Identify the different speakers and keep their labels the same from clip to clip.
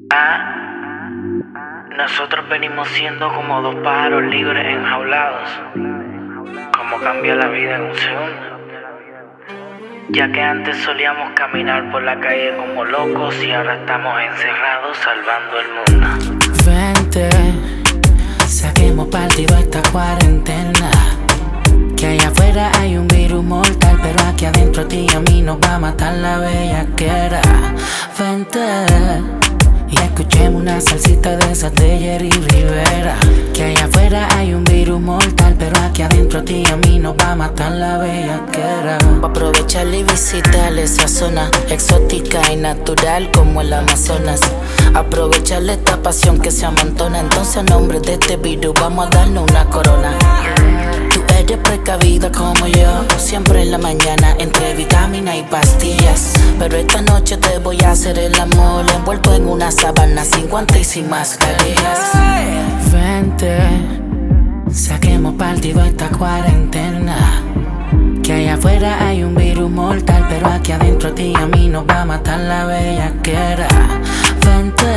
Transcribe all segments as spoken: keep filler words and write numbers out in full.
Speaker 1: Ah, nosotros venimos siendo como dos pájaros libres enjaulados. Como cambia la vida en un segundo. Ya que antes solíamos caminar por la calle como locos y ahora estamos encerrados salvando el mundo.
Speaker 2: Vente, saquemos partido a esta cuarentena. Que allá afuera hay un virus mortal, pero aquí adentro a ti y a mí nos va a matar la bellaquera. Vente y escuchemos una salsita de esas de Jerry Rivera. Que allá afuera hay un virus mortal, pero aquí adentro a ti y a mí nos va a matar la bellaquera.
Speaker 3: Va a aprovechar y visitar esa zona exótica y natural como el Amazonas. Aprovecharle esta pasión que se amontona. Entonces a nombre de este virus vamos a darnos una corona. Tú eres precavida como yo, siempre en la mañana entre vitaminas y pastillas. Pero esta noche te voy a hacer el amor envuelto en una sábana sin guantes y sin mascarillas.
Speaker 2: Vente, saquemos partido a esta cuarentena. Que allá afuera hay un virus mortal, pero aquí adentro a ti y a mí nos va a matar la bellaquera. Vente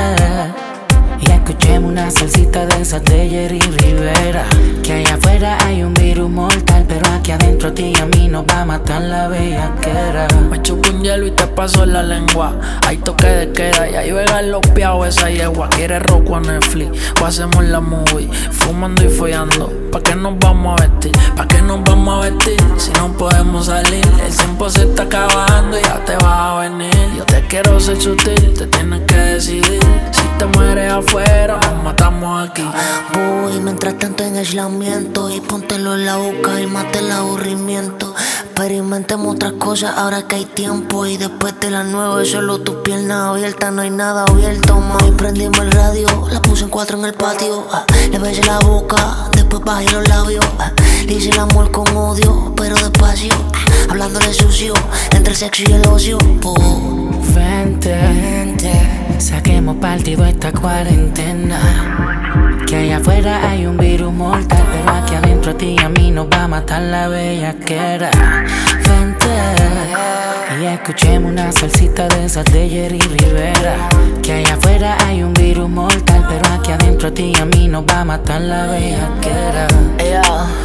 Speaker 2: y escuchemos una salsita de esas de Jerry Rivera. Que allá afuera hay un virus mortal, pero aquí adentro a ti y a mí nos va a matar la bellaquera.
Speaker 4: Me chupo un hielo y te paso la lengua. Hay toque de queda y ahí juegan los piaos esa yegua. ¿Quieres rock o Netflix? O hacemos la movie, fumando y follando. ¿Pa' qué nos vamos a vestir? ¿Pa' qué nos vamos a vestir? Si no podemos salir, el tiempo se está acabando y ya te vas a venir. Yo te quiero ser sutil, te tienes que decidir. Si te mueres afuera, nos matamos aquí.
Speaker 5: Voy mientras tanto en aislamiento y póntelo en la boca y mate el aburrimiento. Experimentemos otras cosas ahora que hay tiempo. Y después de las nueve solo tu pierna abierta, no hay nada abierto. Mami, prendimos el radio, la puse en cuatro en el patio. ah, Le besé la boca, después bajé los labios. ah, Le hice el amor con odio, pero despacio. ah, Hablándole sucio, entre el sexo y el ocio. oh.
Speaker 2: Vente, vente, saquemos partido a esta cuarentena. Que allá afuera hay un virus mortal, pero aquí adentro a ti y a mí nos va a matar la bellaquera. Vente y escuchemos una salsita de esas de Jerry Rivera. Que allá afuera hay un virus mortal, pero aquí adentro a ti y a mí nos va a matar la bellaquera.
Speaker 3: Ella,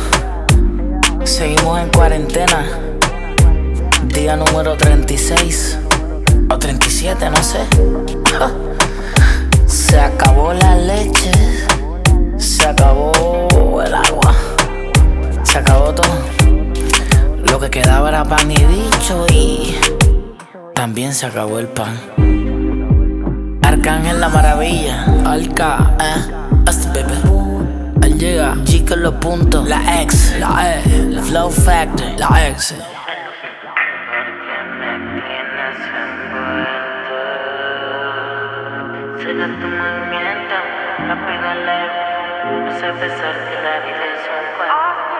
Speaker 3: seguimos en cuarentena. Día número treinta y seis o treinta y siete, no sé. Se acabó la leche, se acabó el agua, se acabó todo. Lo que quedaba era pan y bicho y también se acabó el pan. Arcángel la maravilla,
Speaker 4: Alca,
Speaker 3: eh, hasta bebé.
Speaker 4: él llega,
Speaker 3: Chico los puntos, la ex,
Speaker 4: la E,
Speaker 3: Flow Factor,
Speaker 4: la X.
Speaker 1: Sigue tu movimiento, rápido leve. No sé pensar que la vida es un juego.